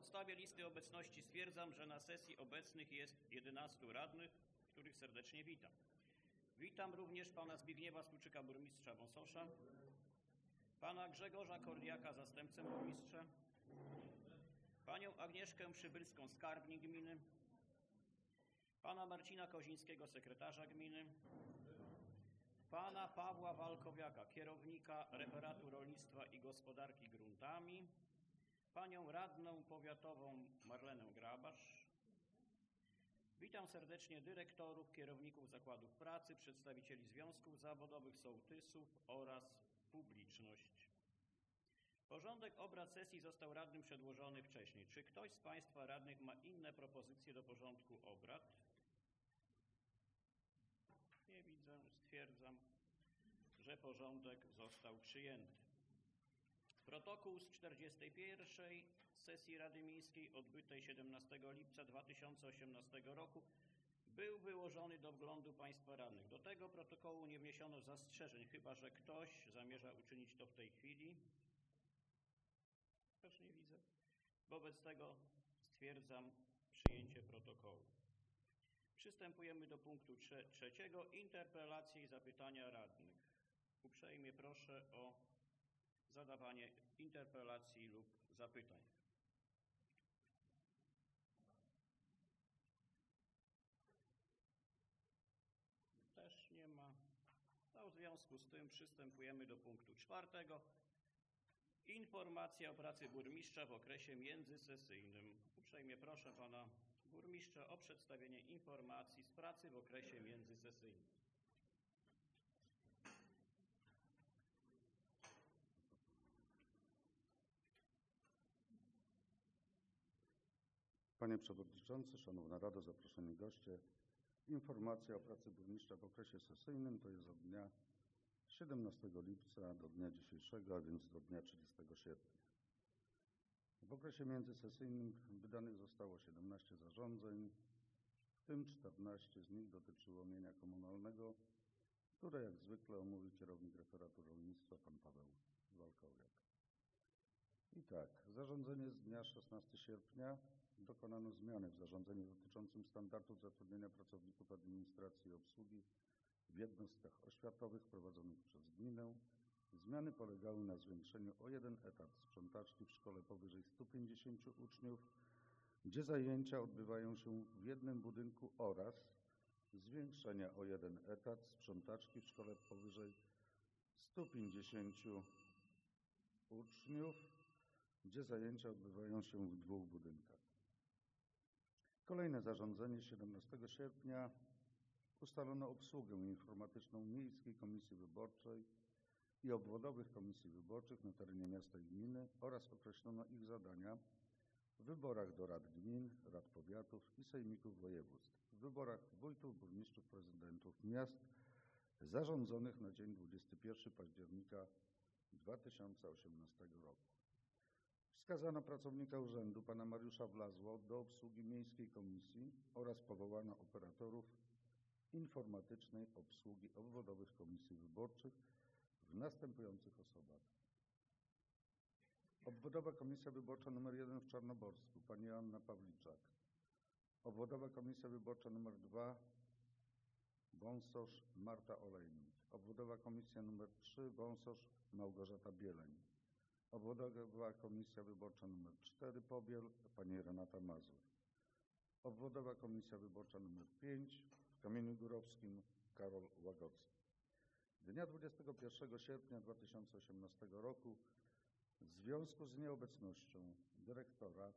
podstawie listy obecności stwierdzam, że na sesji obecnych jest 11 radnych, których serdecznie witam. Witam również pana Zbigniewa Stuczyka, burmistrza Wąsosza, pana Grzegorza Kordiaka, zastępcę burmistrza, panią Agnieszkę Przybylską, skarbnik gminy, pana Marcina Kozińskiego, sekretarza gminy, pana Pawła Walkowiaka, kierownika referatu rolnictwa i gospodarki gruntami, panią radną powiatową Marlenę Grabasz. Witam serdecznie dyrektorów, kierowników zakładów pracy, przedstawicieli związków zawodowych, sołtysów oraz publiczność. Porządek obrad sesji został radnym przedłożony wcześniej. Czy ktoś z państwa radnych ma inne propozycje do porządku obrad? Nie widzę. Stwierdzam, że porządek został przyjęty. Protokół z 41. sesji Rady Miejskiej odbytej 17 lipca 2018 roku był wyłożony do wglądu państwa radnych. Do tego protokołu nie wniesiono zastrzeżeń, chyba że ktoś zamierza uczynić to w tej chwili. Też nie widzę. Wobec tego stwierdzam przyjęcie protokołu. Przystępujemy do punktu trzeciego. Interpelacje i zapytania radnych. Uprzejmie proszę o zadawanie interpelacji lub zapytań. Też nie ma. No, w związku z tym przystępujemy do punktu czwartego. Informacja o pracy burmistrza w okresie międzysesyjnym. Uprzejmie proszę pana burmistrza o przedstawienie informacji z pracy w okresie międzysesyjnym. Panie Przewodniczący, Szanowna Rado, zaproszeni goście. Informacja o pracy burmistrza w okresie sesyjnym to jest od dnia 17 lipca do dnia dzisiejszego, a więc do dnia 30 sierpnia. W okresie międzysesyjnym wydanych zostało 17 zarządzeń, w tym 14 z nich dotyczyło mienia komunalnego, które jak zwykle omówi kierownik referatu rolnictwa, pan Paweł Walkowiak. I tak, zarządzenie z dnia 16 sierpnia dokonano zmiany w zarządzeniu dotyczącym standardów zatrudnienia pracowników administracji i obsługi w jednostkach oświatowych prowadzonych przez gminę. Zmiany polegały na zwiększeniu o 1 etat sprzątaczki w szkole powyżej 150 uczniów, gdzie zajęcia odbywają się w jednym budynku, oraz zwiększenia o 1 etat sprzątaczki w szkole powyżej 150 uczniów, gdzie zajęcia odbywają się w 2 budynkach. Kolejne zarządzenie z 17 sierpnia ustalono obsługę informatyczną Miejskiej Komisji Wyborczej i obwodowych komisji wyborczych na terenie miasta i gminy oraz określono ich zadania w wyborach do rad gmin, rad powiatów i sejmików województw, w wyborach wójtów, burmistrzów, prezydentów miast zarządzonych na dzień 21 października 2018 roku. Wskazano pracownika urzędu, pana Mariusza Wlazło, do obsługi Miejskiej Komisji oraz powołano operatorów informatycznej obsługi obwodowych komisji wyborczych w następujących osobach. Obwodowa Komisja Wyborcza nr 1 w Czarnoborsku, pani Joanna Pawliczak. Obwodowa Komisja Wyborcza nr 2 Wąsosz, Marta Olejnik. Obwodowa Komisja nr 3 Wąsosz, Małgorzata Bieleń. Obwodowa Komisja Wyborcza nr 4 Pobiel, pani Renata Mazur. Obwodowa Komisja Wyborcza nr 5 w Kamieniu Górowskim, Karol Łagocki. Dnia 21 sierpnia 2018 roku w związku z nieobecnością dyrektora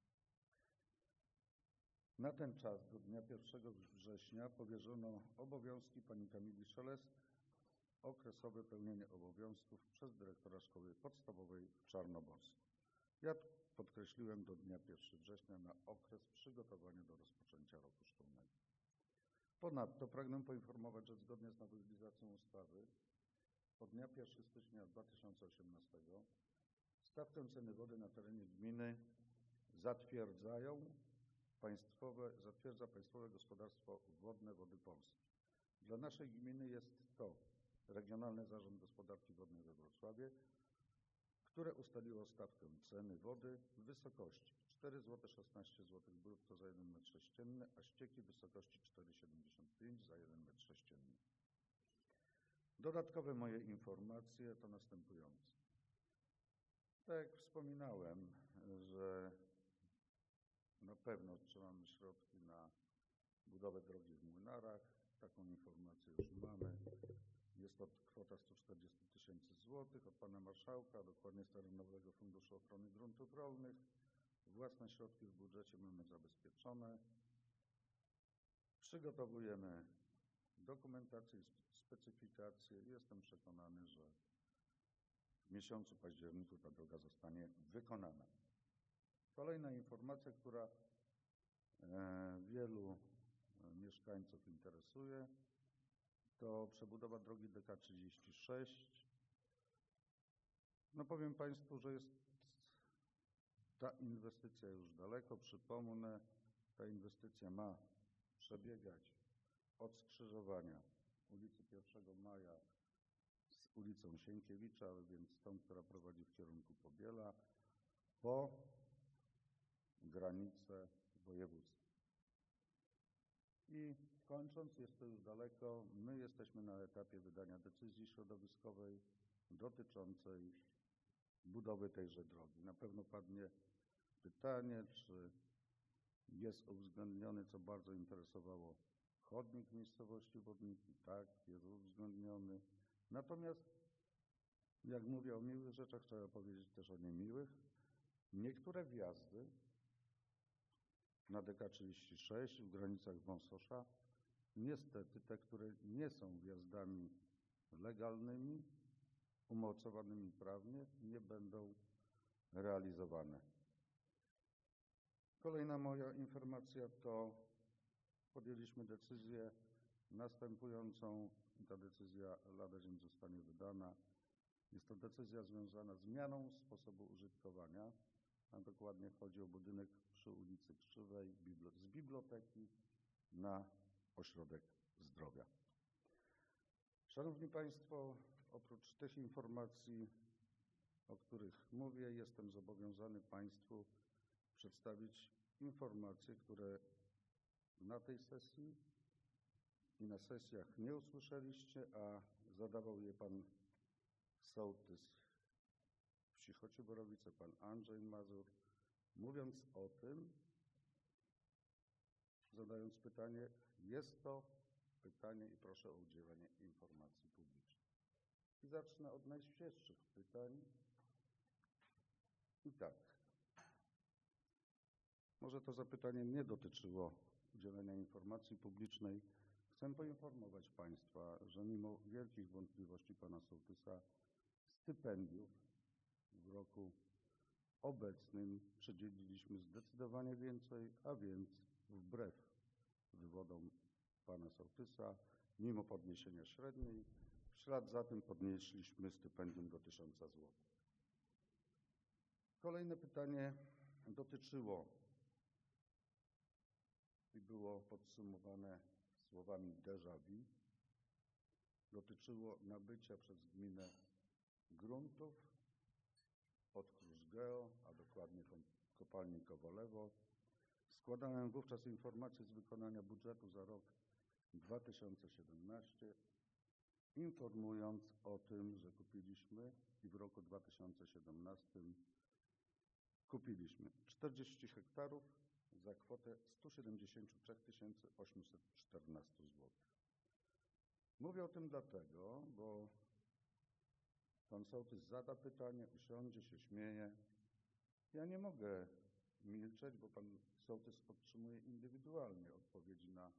na ten czas do dnia 1 września powierzono obowiązki pani Kamili Szelest, okresowe pełnienie obowiązków przez dyrektora szkoły podstawowej w Czarnoborsku. Ja podkreśliłem do dnia 1 września na okres przygotowania do rozpoczęcia roku szkolnego. Ponadto pragnę poinformować, że zgodnie z nowelizacją ustawy od dnia 1 stycznia 2018 stawkę ceny wody na terenie gminy zatwierdza Państwowe Gospodarstwo Wodne Wody Polskie. Dla naszej gminy jest to Regionalny Zarząd Gospodarki Wodnej we Wrocławiu, które ustaliło stawkę ceny wody w wysokości 4,16 zł brutto za 1 m², a ścieki w wysokości 4,75 za 1 m². Dodatkowe moje informacje to następujące. Tak jak wspominałem, że na pewno otrzymamy środki na budowę drogi w Młynarach. Taką informację już mamy. Jest to kwota 140 000 złotych od pana marszałka, dokładnie z Terenowego Funduszu Ochrony Gruntów Rolnych. Własne środki w budżecie mamy zabezpieczone. Przygotowujemy dokumentację i specyfikację. Jestem przekonany, że w miesiącu październiku ta droga zostanie wykonana. Kolejna informacja, która wielu mieszkańców interesuje, to przebudowa drogi DK-36. No powiem Państwu, że jest ta inwestycja już daleko. Przypomnę, ta inwestycja ma przebiegać od skrzyżowania ulicy 1 Maja z ulicą Sienkiewicza, więc tą, która prowadzi w kierunku Pobiela, po granicę województwa. I kończąc, jest to już daleko, my jesteśmy na etapie wydania decyzji środowiskowej dotyczącej budowy tejże drogi. Na pewno padnie pytanie, czy jest uwzględniony, co bardzo interesowało, chodnik w miejscowości Wodniki. Tak, jest uwzględniony. Natomiast, jak mówię o miłych rzeczach, trzeba powiedzieć też o niemiłych. Niektóre wjazdy na DK-36 w granicach Wąsosza, niestety te, które nie są wjazdami legalnymi, umocowanymi prawnie, nie będą realizowane. Kolejna moja informacja to podjęliśmy decyzję następującą i ta decyzja lada dzień zostanie wydana. Jest to decyzja związana z zmianą sposobu użytkowania, a dokładnie chodzi o budynek przy ulicy Krzywej z biblioteki na ośrodek zdrowia. Szanowni Państwo, oprócz tych informacji, o których mówię, jestem zobowiązany Państwu przedstawić informacje, które na tej sesji i na sesjach nie usłyszeliście, a zadawał je pan sołtys wsi Chociborowice, pan Andrzej Mazur, mówiąc o tym, zadając pytanie, jest to pytanie i proszę o udzielenie informacji publicznej. I zacznę od najświeższych pytań. I tak. Może to zapytanie nie dotyczyło udzielenia informacji publicznej. Chcę poinformować Państwa, że mimo wielkich wątpliwości pana sołtysa stypendiów w roku obecnym przydzieliliśmy zdecydowanie więcej, a więc wbrew wywodom pana sołtysa, mimo podniesienia średniej, w ślad za tym podnieśliśmy stypendium do 1000 zł. Kolejne pytanie dotyczyło i było podsumowane słowami déjà vu. Dotyczyło nabycia przez gminę gruntów pod Kruszgeo, a dokładnie kopalni Kowolewo. Składałem wówczas informację z wykonania budżetu za rok 2017, informując o tym, że kupiliśmy i w roku 2017 kupiliśmy 40 hektarów za kwotę 173 814 zł. Mówię o tym dlatego, bo pan sołtys zada pytanie, usiądzie, się śmieje. Ja nie mogę milczeć, bo pan sołtys otrzymuje indywidualnie odpowiedzi na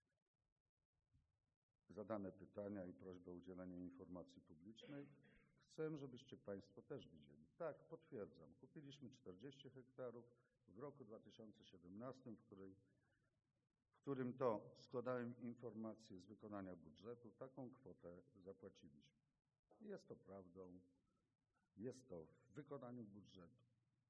zadane pytania i prośbę o udzielenie informacji publicznej. Chcę, żebyście Państwo też widzieli. Tak, potwierdzam, kupiliśmy 40 hektarów w roku 2017, w którym to składałem informację z wykonania budżetu, taką kwotę zapłaciliśmy. Jest to prawdą, jest to w wykonaniu budżetu.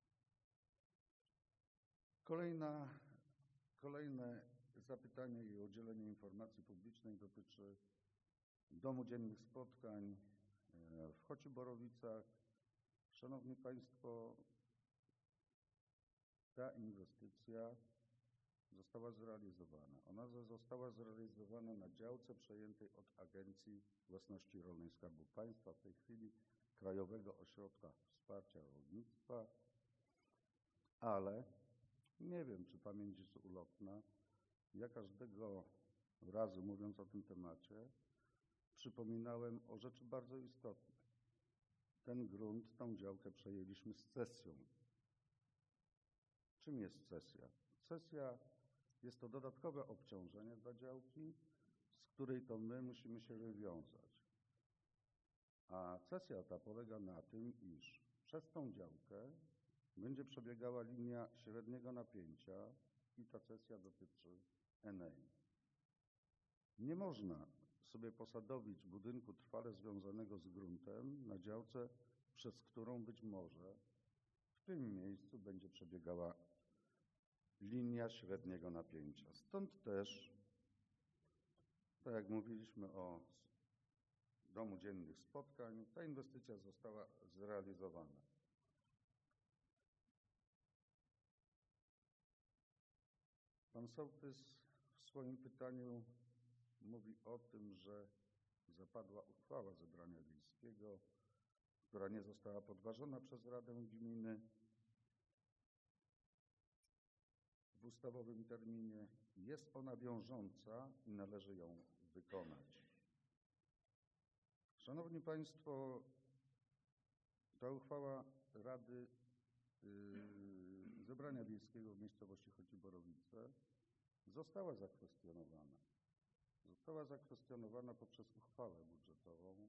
Kolejne zapytanie i udzielenie informacji publicznej dotyczy Domu Dziennych Spotkań w Chociborowicach. Szanowni Państwo, ta inwestycja została zrealizowana. Ona została zrealizowana na działce przejętej od Agencji Własności Rolnej Skarbu Państwa, w tej chwili Krajowego Ośrodka Wsparcia Rolnictwa, ale nie wiem, czy pamięć jest ulotna. Ja każdego razu, mówiąc o tym temacie, przypominałem o rzeczy bardzo istotnej. Ten grunt, tą działkę przejęliśmy z cesją. Czym jest cesja? Cesja jest to dodatkowe obciążenie dla działki, z której to my musimy się wywiązać. A cesja ta polega na tym, iż przez tą działkę będzie przebiegała linia średniego napięcia i ta cesja dotyczy Enei. Nie można sobie posadowić budynku trwale związanego z gruntem na działce, przez którą być może w tym miejscu będzie przebiegała linia średniego napięcia. Stąd też, tak jak mówiliśmy o Domu Dziennych Spotkań, ta inwestycja została zrealizowana. Pan sołtys w swoim pytaniu mówi o tym, że zapadła uchwała zebrania wiejskiego, która nie została podważona przez Radę Gminy w ustawowym terminie. Jest ona wiążąca i należy ją wykonać. Szanowni Państwo, ta uchwała Rady Zebrania Wiejskiego w miejscowości Chociborowice została zakwestionowana. Została zakwestionowana poprzez uchwałę budżetową,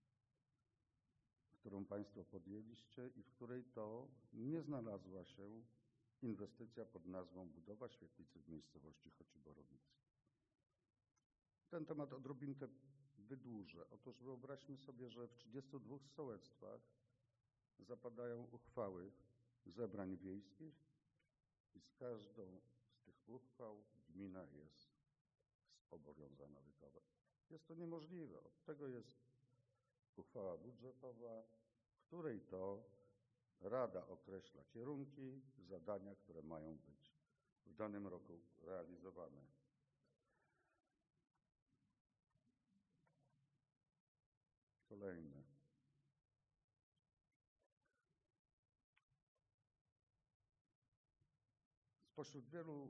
którą Państwo podjęliście i w której to nie znalazła się inwestycja pod nazwą budowa świetlicy w miejscowości Chociborowice. Ten temat odrobinkę wydłużę. Otóż wyobraźmy sobie, że w 32 sołectwach zapadają uchwały zebrań wiejskich i z każdą z tych uchwał gmina jest zobowiązana wykonać. Jest to niemożliwe. Od tego jest uchwała budżetowa, w której to Rada określa kierunki, zadania, które mają być w danym roku realizowane. Kolejne. Spośród wielu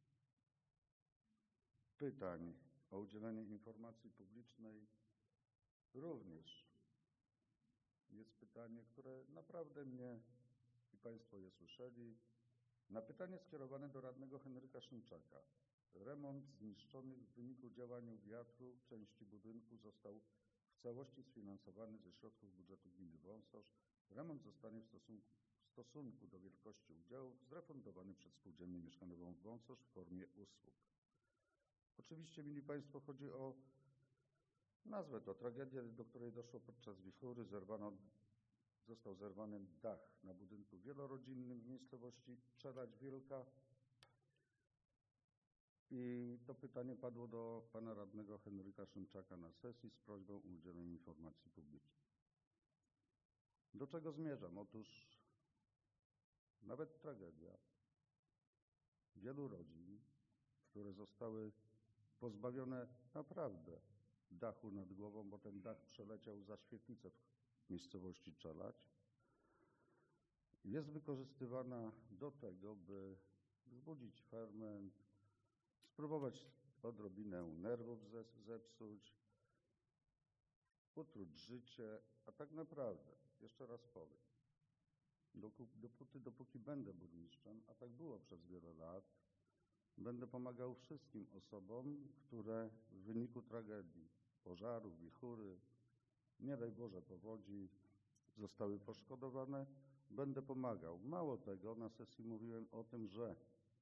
pytań o udzielenie informacji publicznej również jest pytanie, które naprawdę mnie i Państwo je słyszeli. Na pytanie skierowane do radnego Henryka Szymczaka. Remont zniszczonych w wyniku działania wiatru części budynku został w całości sfinansowany ze środków budżetu gminy Wąsosz. Remont zostanie w stosunku do wielkości udziałów zrefundowany przez spółdzielnię mieszkaniową Wąsosz w formie usług. Oczywiście, mili Państwo, chodzi o nazwę to tragedię, do której doszło podczas wichury. Został zerwany dach na budynku wielorodzinnym w miejscowości Czelać Wielka. I to pytanie padło do pana radnego Henryka Szymczaka na sesji z prośbą o udzielenie informacji publicznej. Do czego zmierzam? Otóż nawet tragedia wielu rodzin, które zostały pozbawione naprawdę dachu nad głową, bo ten dach przeleciał za świetlicę w miejscowości Czelać, jest wykorzystywana do tego, by wzbudzić ferment, spróbować odrobinę nerwów zepsuć, utruć życie, a tak naprawdę, jeszcze raz powiem, dopóki będę burmistrzem, a tak było przez wiele lat, będę pomagał wszystkim osobom, które w wyniku tragedii, pożarów, wichury, nie daj Boże powodzi, zostały poszkodowane. Będę pomagał. Mało tego, na sesji mówiłem o tym, że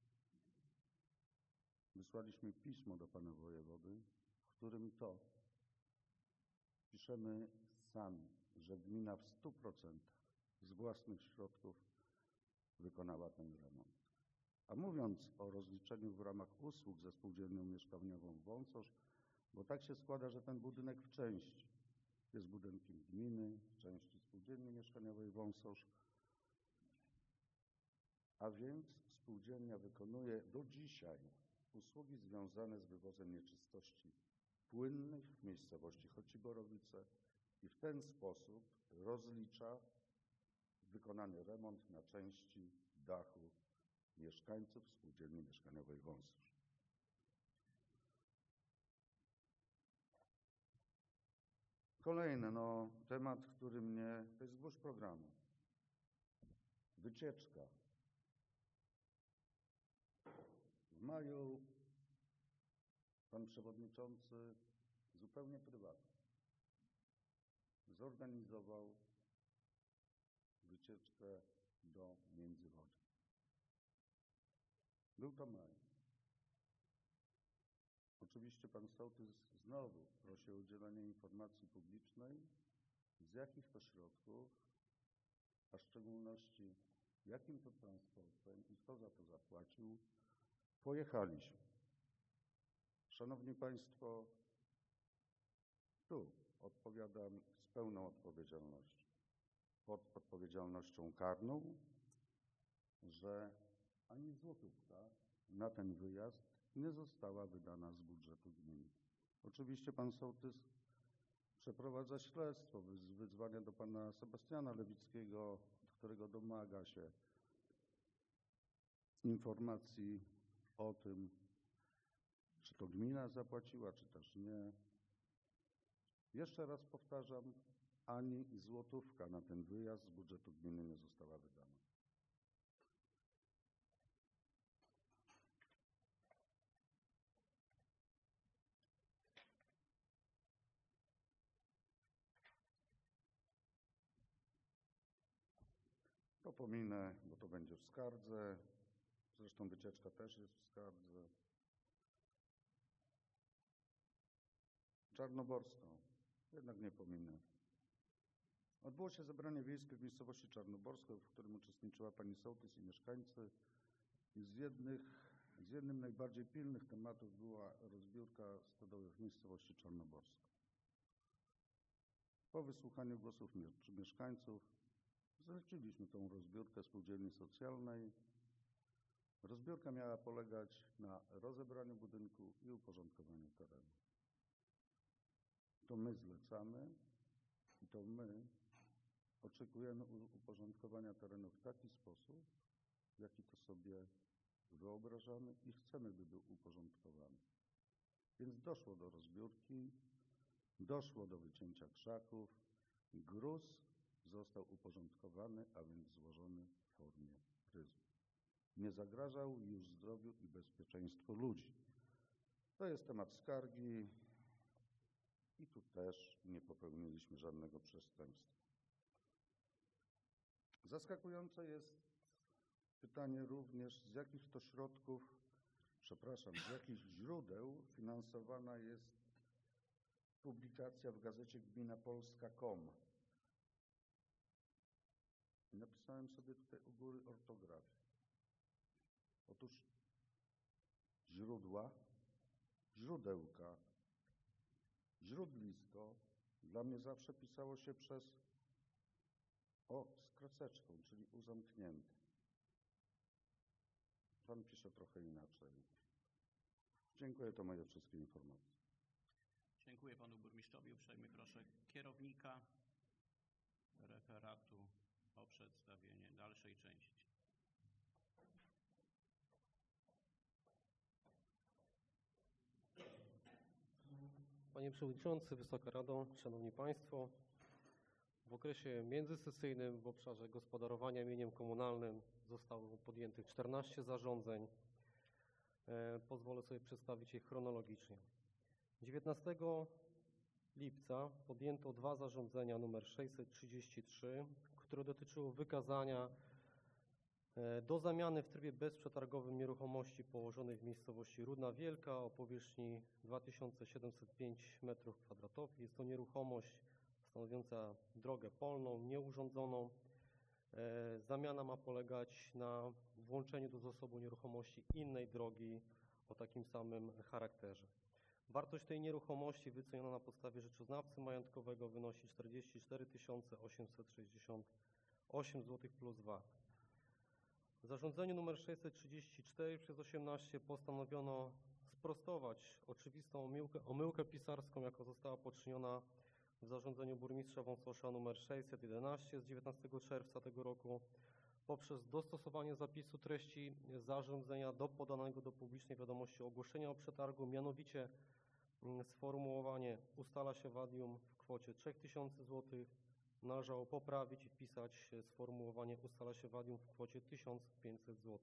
wysłaliśmy pismo do pana wojewody, w którym to piszemy sami, że gmina w 100% z własnych środków wykonała ten remont. A mówiąc o rozliczeniu w ramach usług ze spółdzielnią mieszkaniową Wąsosz, bo tak się składa, że ten budynek w części jest budynkiem gminy, w części spółdzielni mieszkaniowej Wąsosz, a więc spółdzielnia wykonuje do dzisiaj usługi związane z wywozem nieczystości płynnych w miejscowości Chociborowice i w ten sposób rozlicza wykonany remont na części dachu mieszkańców spółdzielni mieszkaniowej Wąsórz. Kolejny temat, który mnie, to jest gwóźdź programu. Wycieczka. W maju pan przewodniczący zupełnie prywatnie zorganizował wycieczkę do Międzywodzia. Był to maj. Oczywiście pan sołtys znowu prosi o udzielenie informacji publicznej, z jakich to środków, a w szczególności jakim to transportem i kto za to zapłacił, pojechaliśmy. Szanowni Państwo, tu odpowiadam z pełną odpowiedzialnością. Pod odpowiedzialnością karną, że ani złotówka na ten wyjazd nie została wydana z budżetu gminy. Oczywiście pan sołtys przeprowadza śledztwo, wyzwania do pana Sebastiana Lewickiego, którego domaga się informacji o tym, czy to gmina zapłaciła, czy też nie. Jeszcze raz powtarzam, ani złotówka na ten wyjazd z budżetu gminy nie została wydana. To pominę, bo to będzie w skardze. Zresztą wycieczka też jest w skardze. Czarnoborską, jednak nie pominę. Odbyło się zebranie wiejskie w miejscowości Czarnoborsko, w którym uczestniczyła pani sołtys i mieszkańcy. I z jednym najbardziej pilnych tematów była rozbiórka stodoły w miejscowości Czarnoborsko. Po wysłuchaniu głosów mieszkańców zleciliśmy tą rozbiórkę spółdzielni socjalnej. Rozbiórka miała polegać na rozebraniu budynku i uporządkowaniu terenu. To my zlecamy i to my oczekujemy uporządkowania terenu w taki sposób, w jaki to sobie wyobrażamy i chcemy, by był uporządkowany. Więc doszło do rozbiórki, doszło do wycięcia krzaków, gruz został uporządkowany, a więc złożony w formie pryzmy. Nie zagrażał już zdrowiu i bezpieczeństwu ludzi. To jest temat skargi i tu też nie popełniliśmy żadnego przestępstwa. Zaskakujące jest pytanie również, z jakich to środków, z jakich źródeł finansowana jest publikacja w gazecie gminapolska.com. Napisałem sobie tutaj u góry ortografię. Otóż źródełka, źródlisko dla mnie zawsze pisało się przez z kreseczką, czyli uzamknięte. Pan pisze trochę inaczej. Dziękuję, to moje wszystkie informacje. Dziękuję panu burmistrzowi. Uprzejmie proszę kierownika referatu o przedstawienie dalszej części. Panie Przewodniczący, Wysoka Rado, Szanowni Państwo, w okresie międzysesyjnym w obszarze gospodarowania mieniem komunalnym zostało podjętych 14 zarządzeń. Pozwolę sobie przedstawić je chronologicznie. 19 lipca podjęto 2 zarządzenia nr 633, które dotyczyły wykazania do zamiany w trybie bezprzetargowym nieruchomości położonej w miejscowości Rudna Wielka o powierzchni 2705 m2. Jest to nieruchomość stanowiąca drogę polną, nieurządzoną. Zamiana ma polegać na włączeniu do zasobu nieruchomości innej drogi o takim samym charakterze. Wartość tej nieruchomości wyceniona na podstawie rzeczoznawcy majątkowego wynosi 44 868 zł plus VAT. W zarządzeniu nr 634/18 postanowiono sprostować oczywistą omyłkę pisarską, jaka została poczyniona w zarządzeniu burmistrza Wąsosza nr 611 z 19 czerwca tego roku poprzez dostosowanie zapisu treści zarządzenia do podanego do publicznej wiadomości ogłoszenia o przetargu, mianowicie sformułowanie ustala się wadium w kwocie 3000 zł należało poprawić i wpisać sformułowanie ustala się wadium w kwocie 1500 zł.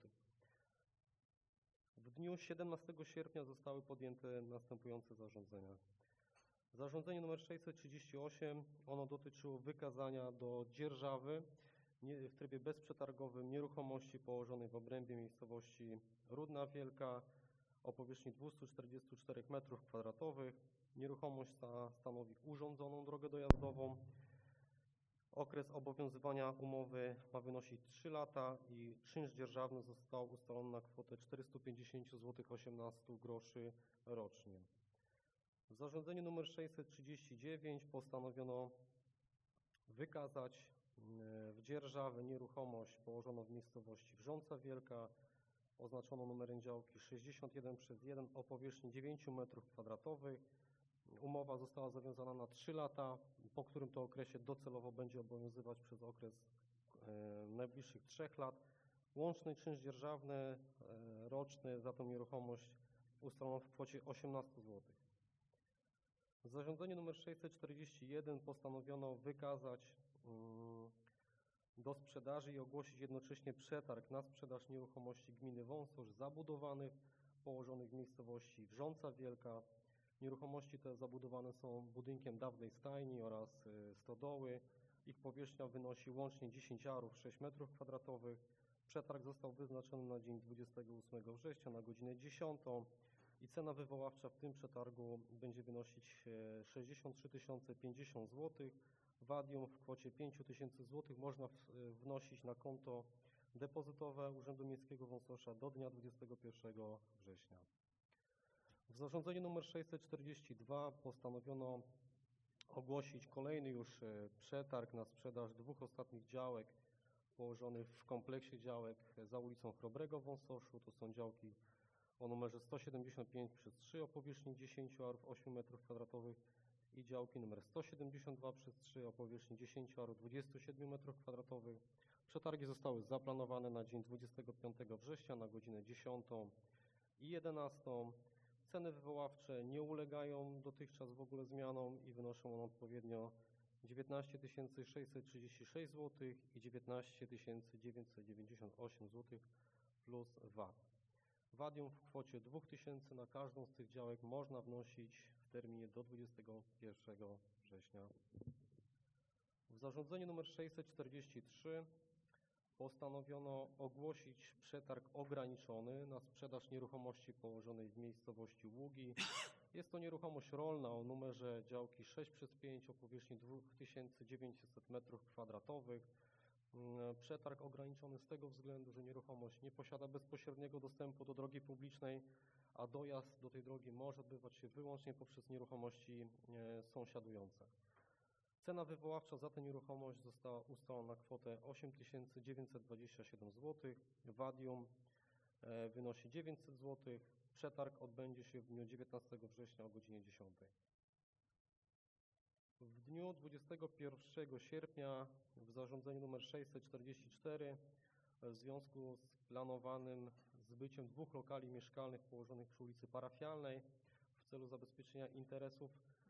W dniu 17 sierpnia zostały podjęte następujące zarządzenia. Zarządzenie nr 638, ono dotyczyło wykazania do dzierżawy w trybie bezprzetargowym nieruchomości położonej w obrębie miejscowości Rudna Wielka o powierzchni 244 m2. Nieruchomość ta stanowi urządzoną drogę dojazdową. Okres obowiązywania umowy ma wynosić 3 lata i czynsz dzierżawny został ustalony na kwotę 450,18 zł rocznie. W zarządzeniu nr 639 postanowiono wykazać w dzierżawę nieruchomość położoną w miejscowości Wrząca Wielka, oznaczoną numerem działki 61/1 o powierzchni 9 m2. Umowa została zawiązana na 3 lata, po którym to okresie docelowo będzie obowiązywać przez okres najbliższych 3 lat. Łączny czynsz dzierżawny roczny za tę nieruchomość ustalono w kwocie 18 zł. W zarządzeniu nr 641 postanowiono wykazać do sprzedaży i ogłosić jednocześnie przetarg na sprzedaż nieruchomości gminy Wąsosz zabudowanych położonych w miejscowości Wrząca Wielka. Nieruchomości te zabudowane są budynkiem dawnej stajni oraz stodoły. Ich powierzchnia wynosi łącznie 10 arów 6 m2. Przetarg został wyznaczony na dzień 28 września na godzinę 10 i cena wywoławcza w tym przetargu będzie wynosić 63 050 zł. Wadium w kwocie 5000 zł można wnosić na konto depozytowe Urzędu Miejskiego Wąsosza do dnia 21 września. W zarządzeniu nr 642 postanowiono ogłosić kolejny już przetarg na sprzedaż 2 ostatnich działek położonych w kompleksie działek za ulicą Chrobrego w Wąsoszu. To są działki o numerze 175/3 o powierzchni 10 arów 8 m2 i działki numer 172/3 o powierzchni 10 arów 27 m2. Przetargi zostały zaplanowane na dzień 25 września na godzinę 10 i 11. Ceny wywoławcze nie ulegają dotychczas w ogóle zmianom i wynoszą one odpowiednio 19 636 zł i 19 998 zł plus VAT. Wadium w kwocie 2000 na każdą z tych działek można wnosić w terminie do 21 września. W zarządzeniu nr 643 postanowiono ogłosić przetarg ograniczony na sprzedaż nieruchomości położonej w miejscowości Ługi. Jest to nieruchomość rolna o numerze działki 6/5 o powierzchni 2900 m2. Przetarg ograniczony z tego względu, że nieruchomość nie posiada bezpośredniego dostępu do drogi publicznej, a dojazd do tej drogi może odbywać się wyłącznie poprzez nieruchomości sąsiadujące. Cena wywoławcza za tę nieruchomość została ustalona na kwotę 8927 zł. Wadium wynosi 900 zł. Przetarg odbędzie się w dniu 19 września o godzinie 10. W dniu 21 sierpnia w zarządzeniu nr 644 w związku z planowanym zbyciem 2 lokali mieszkalnych położonych przy ulicy Parafialnej w celu zabezpieczenia interesów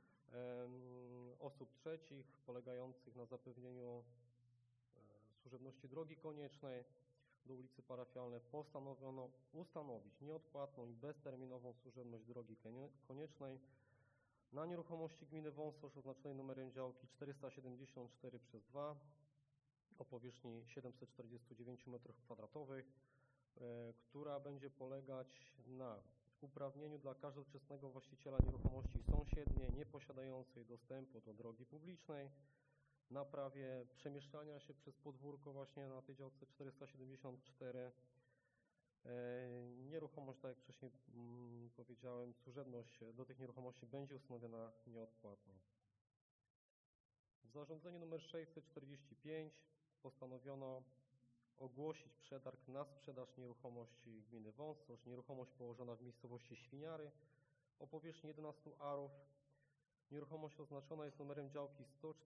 osób trzecich polegających na zapewnieniu służebności drogi koniecznej do ulicy Parafialnej postanowiono ustanowić nieodpłatną i bezterminową służebność drogi koniecznej na nieruchomości gminy Wąsosz oznaczonej numerem działki 474/2 o powierzchni 749 m2, która będzie polegać na uprawnieniu dla każdoczesnego właściciela nieruchomości sąsiedniej nieposiadającej dostępu do drogi publicznej na prawie przemieszczania się przez podwórko właśnie na tej działce 474. Nieruchomość, tak jak wcześniej powiedziałem, służebność do tych nieruchomości będzie ustanowiona nieodpłatnie. W zarządzeniu nr 645 postanowiono ogłosić przetarg na sprzedaż nieruchomości gminy Wąsosz, nieruchomość położona w miejscowości Świniary o powierzchni 11 arów. Nieruchomość oznaczona jest numerem działki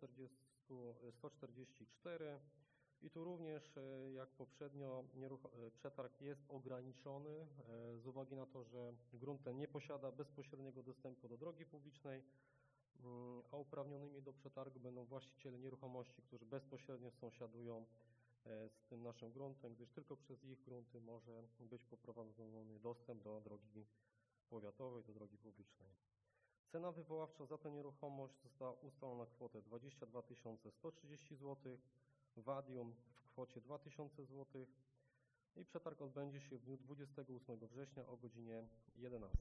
144 i tu również, jak poprzednio, przetarg jest ograniczony z uwagi na to, że grunt ten nie posiada bezpośredniego dostępu do drogi publicznej, a uprawnionymi do przetargu będą właściciele nieruchomości, którzy bezpośrednio sąsiadują z tym naszym gruntem, gdyż tylko przez ich grunty może być poprowadzony dostęp do drogi powiatowej, do drogi publicznej. Cena wywoławcza za tę nieruchomość została ustalona na kwotę 22 130 zł, wadium w kwocie 2000 zł i przetarg odbędzie się w dniu 28 września o godzinie 11.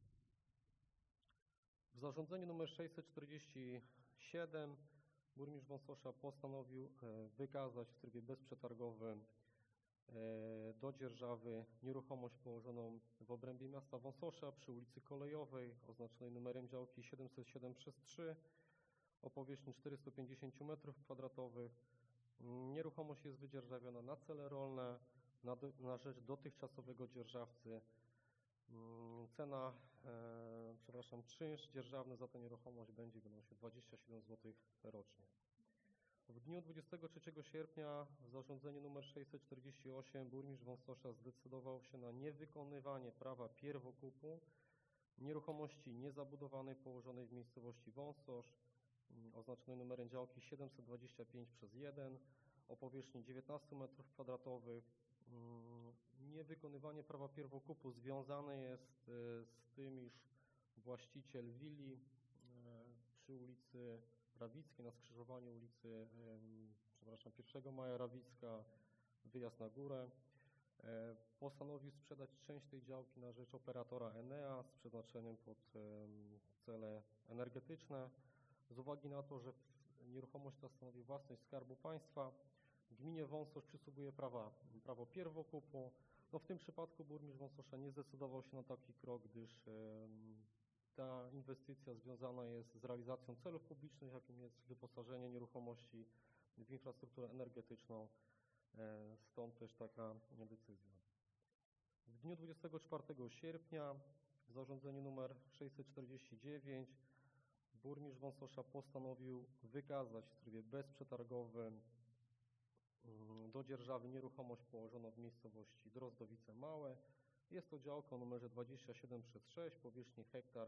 W zarządzeniu nr 647 burmistrz Wąsosza postanowił wykazać w trybie bezprzetargowym do dzierżawy nieruchomość położoną w obrębie miasta Wąsosza przy ulicy Kolejowej oznaczonej numerem działki 707/3 o powierzchni 450 m2. Nieruchomość jest wydzierżawiona na cele rolne na rzecz dotychczasowego dzierżawcy. Czynsz dzierżawny za tę nieruchomość będzie wynosił 27 zł rocznie. W dniu 23 sierpnia w zarządzeniu nr 648 burmistrz Wąsosza zdecydował się na niewykonywanie prawa pierwokupu nieruchomości niezabudowanej położonej w miejscowości Wąsosz oznaczonej numerem działki 725/1 o powierzchni 19 m2. Niewykonywanie prawa pierwokupu związane jest z tym, iż właściciel willi przy ulicy Rawickiej na skrzyżowaniu ulicy 1 Maja Rawicka, wyjazd na górę, postanowił sprzedać część tej działki na rzecz operatora Enea z przeznaczeniem pod cele energetyczne. Z uwagi na to, że nieruchomość ta stanowi własność Skarbu Państwa, gminie Wąsosz przysługuje prawo pierwokupu. W tym przypadku burmistrz Wąsosza nie zdecydował się na taki krok, gdyż ta inwestycja związana jest z realizacją celów publicznych, jakim jest wyposażenie nieruchomości w infrastrukturę energetyczną. Stąd też taka decyzja. W dniu 24 sierpnia w zarządzeniu nr 649 burmistrz Wąsosza postanowił wykazać w trybie bezprzetargowym do dzierżawy nieruchomość położoną w miejscowości Drozdowice Małe. Jest to działka o numerze 27/6, powierzchni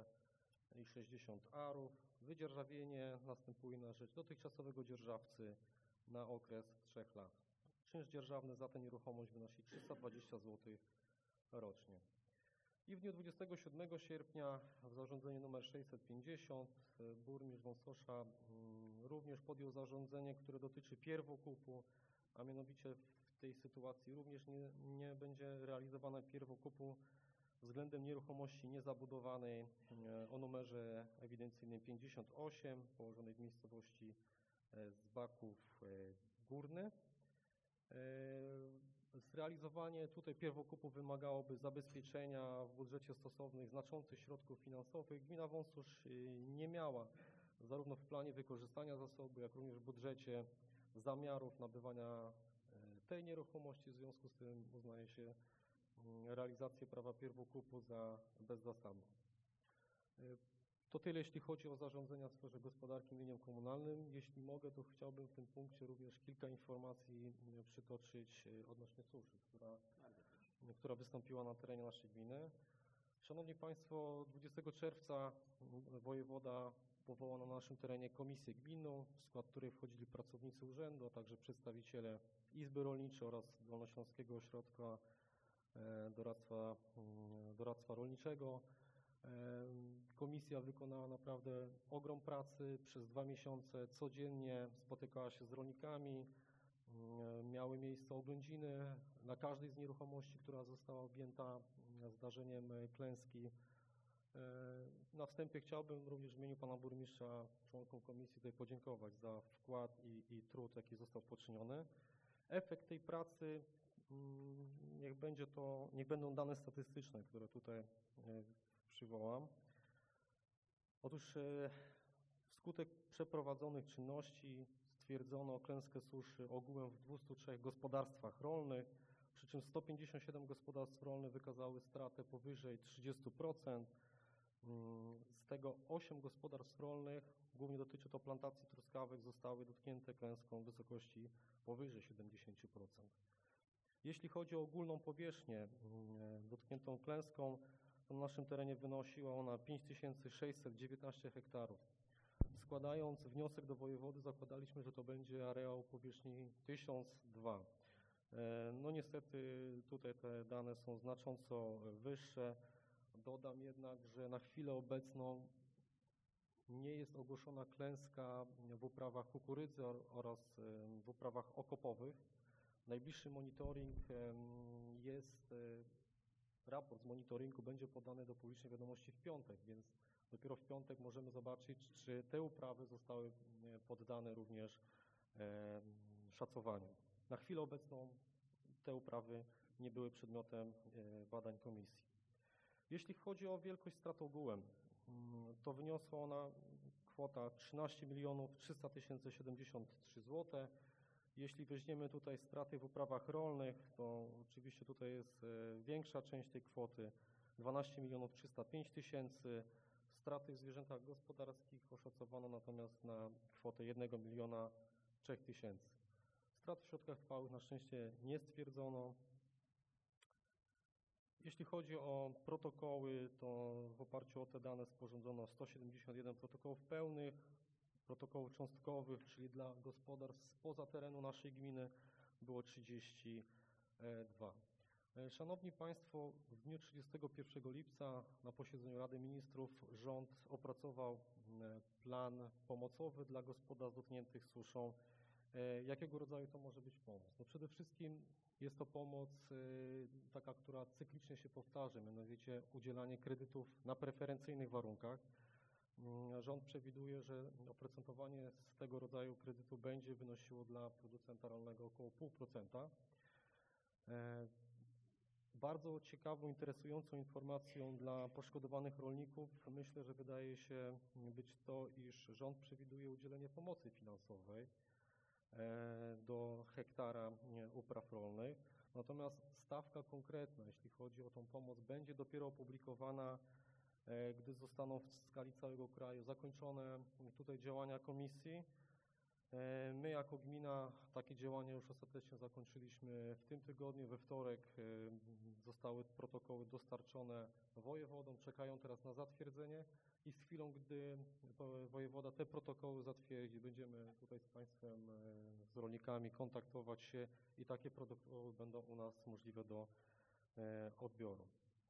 1,60 arów. Wydzierżawienie następuje na rzecz dotychczasowego dzierżawcy na okres 3 lat. Czynsz dzierżawny za tę nieruchomość wynosi 320 zł rocznie. I w dniu 27 sierpnia w zarządzeniu nr 650 burmistrz Wąsosza również podjął zarządzenie, które dotyczy pierwokupu, a mianowicie w tej sytuacji również nie będzie realizowane pierwokupu względem nieruchomości niezabudowanej o numerze ewidencyjnym 58 położonej w miejscowości Zbaków Górny. Zrealizowanie tutaj pierwokupu wymagałoby zabezpieczenia w budżecie stosownych znaczących środków finansowych. Gmina Wąsosz nie miała zarówno w planie wykorzystania zasobu, jak również w budżecie zamiarów nabywania tej nieruchomości. W związku z tym uznaje się realizację prawa pierwokupu za bezzasadną. To tyle, jeśli chodzi o zarządzenia w sferze gospodarki mieniem komunalnym. Jeśli mogę, to chciałbym w tym punkcie również kilka informacji przytoczyć odnośnie suszy, która wystąpiła na terenie naszej gminy. Szanowni Państwo, 20 czerwca wojewoda powołał na naszym terenie komisję gminną, w skład której wchodzili pracownicy urzędu, a także przedstawiciele Izby Rolniczej oraz Dolnośląskiego Ośrodka Doradztwa Rolniczego. Komisja wykonała naprawdę ogrom pracy przez 2 miesiące. Codziennie spotykała się z rolnikami. Miały miejsce oględziny na każdej z nieruchomości, która została objęta zdarzeniem klęski. Na wstępie chciałbym również w imieniu pana burmistrza, członkom komisji tutaj podziękować za wkład i trud, jaki został poczyniony. Efekt tej pracy niech będą dane statystyczne, które tutaj przywołam. Otóż wskutek przeprowadzonych czynności stwierdzono klęskę suszy ogółem w 203 gospodarstwach rolnych, przy czym 157 gospodarstw rolnych wykazały stratę powyżej 30%. Z tego 8 gospodarstw rolnych, głównie dotyczy to plantacji truskawek, zostały dotknięte klęską w wysokości powyżej 70%. Jeśli chodzi o ogólną powierzchnię dotkniętą klęską, to na naszym terenie wynosiła ona 5619 hektarów. Składając wniosek do wojewody, zakładaliśmy, że to będzie areał powierzchni 1002. No niestety tutaj te dane są znacząco wyższe. Dodam jednak, że na chwilę obecną nie jest ogłoszona klęska w uprawach kukurydzy oraz w uprawach okopowych. Najbliższy monitoring raport z monitoringu będzie podany do publicznej wiadomości w piątek, więc dopiero w piątek możemy zobaczyć, czy te uprawy zostały poddane również szacowaniu. Na chwilę obecną te uprawy nie były przedmiotem badań komisji. Jeśli chodzi o wielkość strat ogółem, to wyniosła ona kwota 13 300 073 zł. Jeśli weźmiemy tutaj straty w uprawach rolnych, to oczywiście tutaj jest większa część tej kwoty, 12 305 000. Straty w zwierzętach gospodarskich oszacowano natomiast na kwotę 1 003 000. Strat w środkach trwałych na szczęście nie stwierdzono. Jeśli chodzi o protokoły, to w oparciu o te dane sporządzono 171 protokołów pełnych, protokołów cząstkowych, czyli dla gospodarstw spoza terenu naszej gminy było 32. Szanowni Państwo, w dniu 31 lipca na posiedzeniu Rady Ministrów rząd opracował plan pomocowy dla gospodarstw dotkniętych suszą. Jakiego rodzaju to może być pomoc? No przede wszystkim jest to pomoc taka, która cyklicznie się powtarza, mianowicie udzielanie kredytów na preferencyjnych warunkach. Rząd przewiduje, że oprocentowanie z tego rodzaju kredytu będzie wynosiło dla producenta rolnego około 0,5%. Bardzo ciekawą, interesującą informacją dla poszkodowanych rolników myślę, że wydaje się być to, iż rząd przewiduje udzielenie pomocy finansowej do hektara upraw rolnych. Natomiast stawka konkretna, jeśli chodzi o tą pomoc, będzie dopiero opublikowana, gdy zostaną w skali całego kraju zakończone tutaj działania komisji. My jako gmina takie działania już ostatecznie zakończyliśmy w tym tygodniu. We wtorek zostały protokoły dostarczone wojewodom, czekają teraz na zatwierdzenie i z chwilą, gdy wojewoda te protokoły zatwierdzi, będziemy tutaj z Państwem, z rolnikami kontaktować się i takie protokoły będą u nas możliwe do odbioru.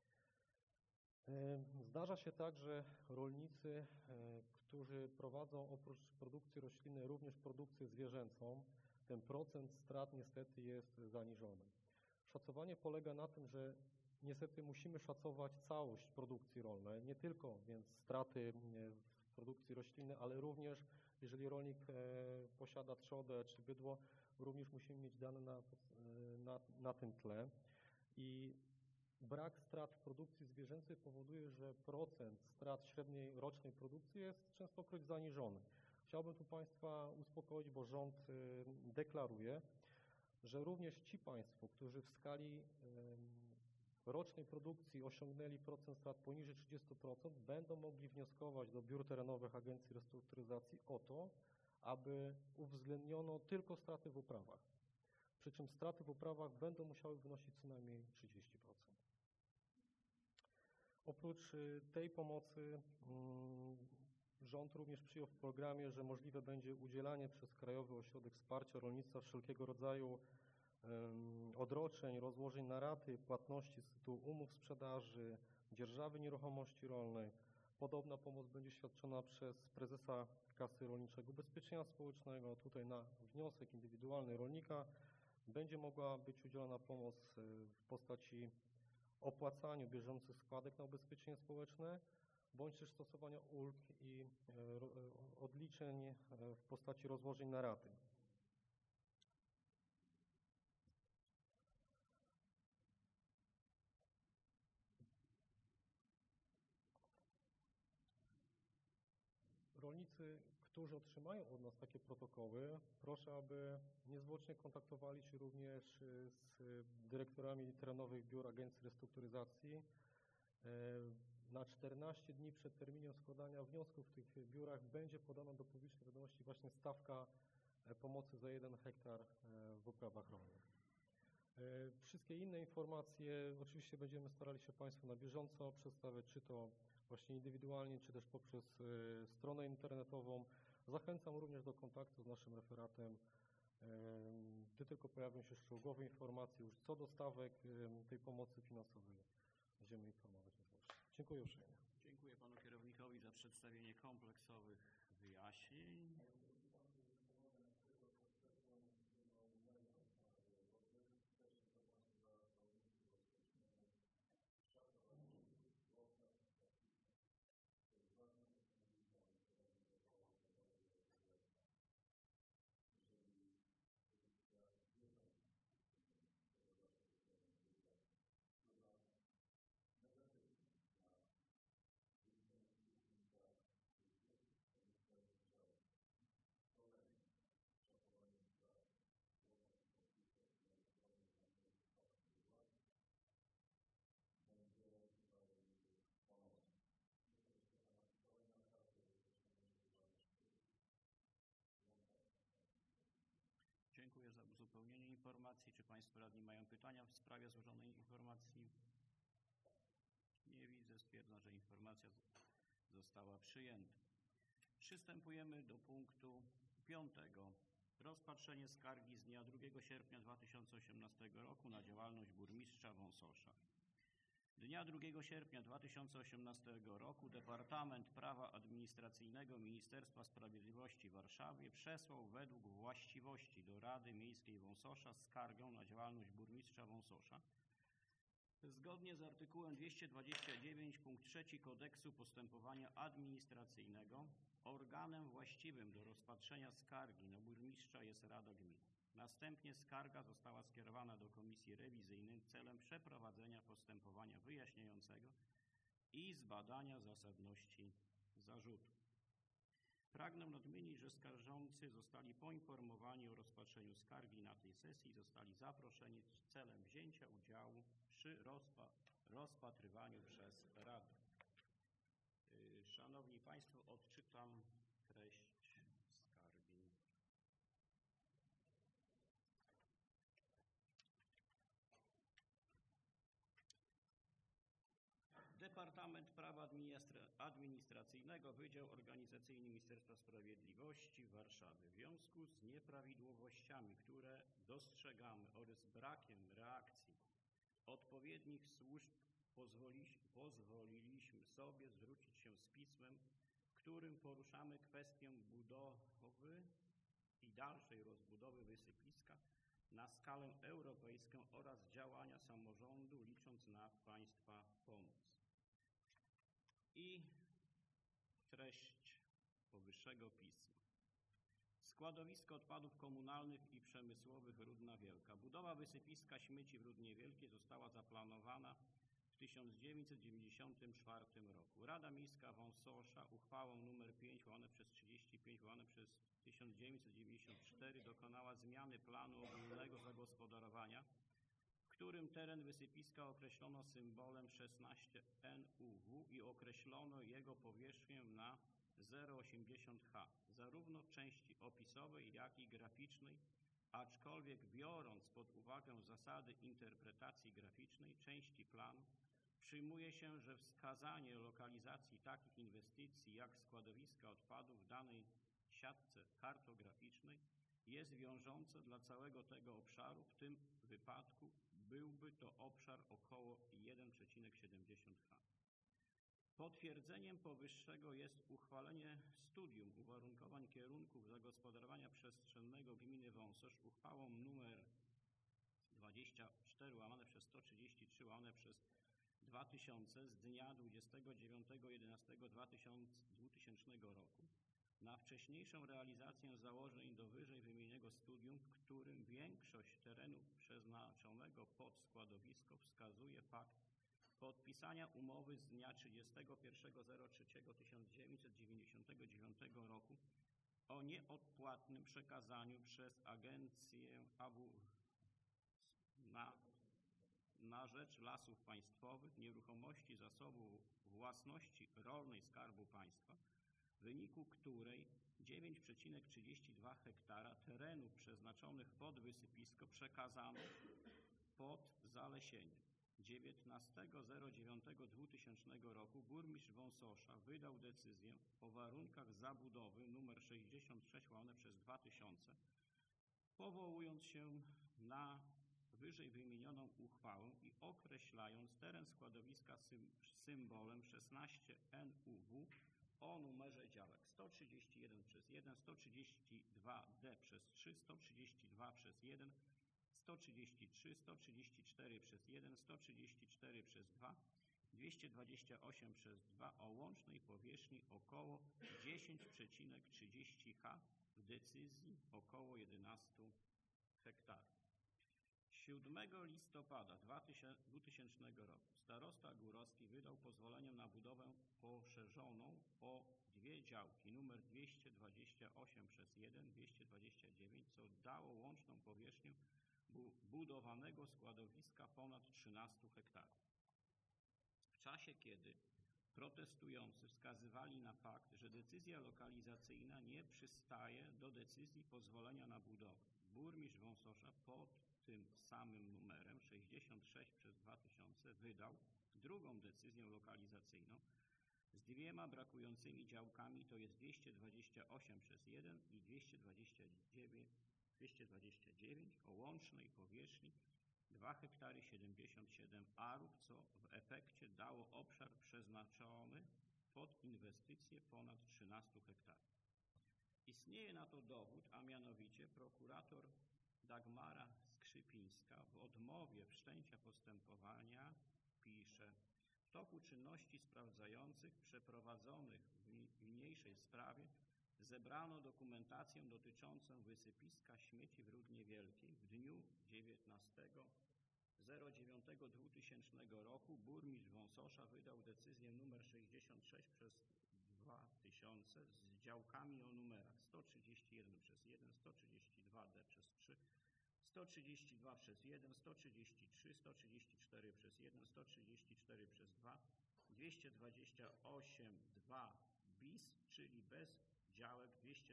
Zdarza się tak, że rolnicy, którzy prowadzą oprócz produkcji roślinnej również produkcję zwierzęcą, ten procent strat niestety jest zaniżony. Szacowanie polega na tym, że niestety musimy szacować całość produkcji rolnej, nie tylko więc straty w produkcji roślinnej, ale również jeżeli rolnik posiada trzodę czy bydło, również musimy mieć dane na tym tle. I brak strat w produkcji zwierzęcej powoduje, że procent strat średniej rocznej produkcji jest częstokroć zaniżony. Chciałbym tu Państwa uspokoić, bo rząd deklaruje, że również ci Państwo, którzy w skali rocznej produkcji osiągnęli procent strat poniżej 30%, będą mogli wnioskować do biur terenowych Agencji Restrukturyzacji o to, aby uwzględniono tylko straty w uprawach. Przy czym straty w uprawach będą musiały wynosić co najmniej 30%. Oprócz tej pomocy rząd również przyjął w programie, że możliwe będzie udzielanie przez Krajowy Ośrodek Wsparcia Rolnictwa wszelkiego rodzaju odroczeń, rozłożeń na raty, płatności z tytułu umów sprzedaży, dzierżawy nieruchomości rolnych. Podobna pomoc będzie świadczona przez prezesa Kasy Rolniczego Ubezpieczenia Społecznego. Tutaj na wniosek indywidualny rolnika będzie mogła być udzielona pomoc w postaci opłacaniu bieżących składek na ubezpieczenie społeczne, bądź też stosowania ulg i odliczeń w postaci rozłożeń na raty. Rolnicy, którzy otrzymają od nas takie protokoły, proszę, aby niezwłocznie kontaktowali się również z dyrektorami terenowych biur Agencji Restrukturyzacji. Na 14 dni przed terminem składania wniosków w tych biurach będzie podana do publicznej wiadomości właśnie stawka pomocy za 1 hektar w uprawach rolnych. Wszystkie inne informacje oczywiście będziemy starali się Państwu na bieżąco przedstawiać, czy to właśnie indywidualnie, czy też poprzez stronę internetową. Zachęcam również do kontaktu z naszym referatem, gdy tylko pojawią się szczegółowe informacje już co do stawek tej pomocy finansowej. Będziemy informować niezwłocznie. Dziękuję uprzejmie. Dziękuję panu kierownikowi za przedstawienie kompleksowych wyjaśnień. Dziękuję za uzupełnienie informacji. Czy Państwo radni mają pytania w sprawie złożonej informacji? Nie widzę. Stwierdzam, że informacja została przyjęta. Przystępujemy do punktu 5. Rozpatrzenie skargi z dnia 2 sierpnia 2018 roku na działalność burmistrza Wąsosza. Dnia 2 sierpnia 2018 roku Departament Prawa Administracyjnego Ministerstwa Sprawiedliwości w Warszawie przesłał według właściwości do Rady Miejskiej Wąsosza skargę na działalność burmistrza Wąsosza. Zgodnie z artykułem 229 punkt 3 Kodeksu Postępowania Administracyjnego organem właściwym do rozpatrzenia skargi na burmistrza jest Rada Gminy. Następnie skarga została skierowana do Komisji Rewizyjnej celem przeprowadzenia postępowania wyjaśniającego i zbadania zasadności zarzutu. Pragnę nadmienić, że skarżący zostali poinformowani o rozpatrzeniu skargi na tej sesji i zostali zaproszeni celem wzięcia udziału przy rozpatrywaniu przez Radę. Szanowni Państwo, odczytam treść skargi. Departament Prawa Administracyjnego, Wydział Organizacyjny Ministerstwa Sprawiedliwości w Warszawie. W związku z nieprawidłowościami, które dostrzegamy oraz brakiem reakcji odpowiednich służb pozwoliliśmy sobie zwrócić się z pismem, w którym poruszamy kwestię budowy i dalszej rozbudowy wysypiska na skalę europejską oraz działania samorządu, licząc na Państwa pomoc. I treść powyższego pisma. Składowisko odpadów komunalnych i przemysłowych Rudna Wielka. Budowa wysypiska śmieci w Rudnie Wielkiej została zaplanowana w 1994 roku. Rada Miejska Wąsosza uchwałą nr 5/35/1994 dokonała zmiany planu ogólnego zagospodarowania, w którym teren wysypiska określono symbolem 16 NUW i określono jego powierzchnię na 0,80 ha, zarówno w części opisowej, jak i graficznej, aczkolwiek biorąc pod uwagę zasady interpretacji graficznej części planu, przyjmuje się, że wskazanie lokalizacji takich inwestycji jak składowiska odpadów w danej siatce kartograficznej jest wiążące dla całego tego obszaru. W tym wypadku byłby to obszar około 1,70 ha. Potwierdzeniem powyższego jest uchwalenie studium uwarunkowań kierunków zagospodarowania przestrzennego gminy Wąsosz uchwałą nr 24/133/2000 z dnia 29.11.2000 roku na wcześniejszą realizację założeń do wyżej wymienionego studium, w którym większość terenu przeznaczonego pod składowisko wskazuje fakt podpisania umowy z dnia 31.03.1999 roku o nieodpłatnym przekazaniu przez Agencję na rzecz Lasów Państwowych nieruchomości zasobu własności rolnej Skarbu Państwa, w wyniku której 9,32 hektara terenów przeznaczonych pod wysypisko przekazano pod zalesienie. 19.09.2000 roku burmistrz Wąsosza wydał decyzję o warunkach zabudowy nr 66/2000, powołując się na wyżej wymienioną uchwałę i określając teren składowiska symbolem 16 NUW o numerze działek 131/1, 132D/3, 132/1, 133, 134/1, 134/2, 228/2 o łącznej powierzchni około 10,30 ha, w decyzji około 11 hektarów. 7 listopada 2000 roku starosta Górowski wydał pozwolenie na budowę poszerzoną o dwie działki nr 228/1, 229, co dało łączną powierzchnię budowanego składowiska ponad 13 hektarów. W czasie, kiedy protestujący wskazywali na fakt, że decyzja lokalizacyjna nie przystaje do decyzji pozwolenia na budowę, burmistrz Wąsosza pod tym samym numerem 66/2000 wydał drugą decyzję lokalizacyjną z dwiema brakującymi działkami, to jest 228/1 i 229 o łącznej powierzchni 2 hektary 77 arów, co w efekcie dało obszar przeznaczony pod inwestycje ponad 13 hektarów. Istnieje na to dowód, a mianowicie prokurator Dagmara Skrzypińska w odmowie wszczęcia postępowania pisze: w toku czynności sprawdzających przeprowadzonych w niniejszej sprawie zebrano dokumentację dotyczącą wysypiska śmieci w Rudnie Wielkiej. W dniu 19.09.2000 roku burmistrz Wąsosza wydał decyzję nr 66/2000 z działkami o numerach 131/1, 132D/3, 132/1, 133, 134/1, 134/2, 228/2 bis, czyli bez działek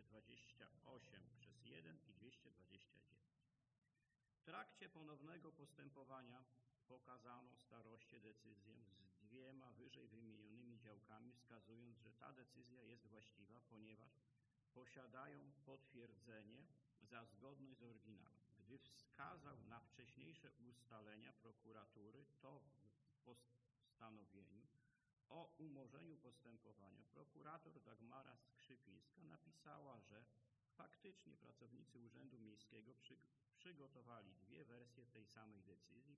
228/1 i 229. W trakcie ponownego postępowania pokazano staroście decyzję z dwiema wyżej wymienionymi działkami, wskazując, że ta decyzja jest właściwa, ponieważ posiadają potwierdzenie za zgodność z oryginałem. Gdy wskazał na wcześniejsze ustalenia prokuratury, to w postanowieniu o umorzeniu postępowania prokurator Dagmara Skrzypińska napisała, że faktycznie pracownicy Urzędu Miejskiego przygotowali dwie wersje tej samej decyzji,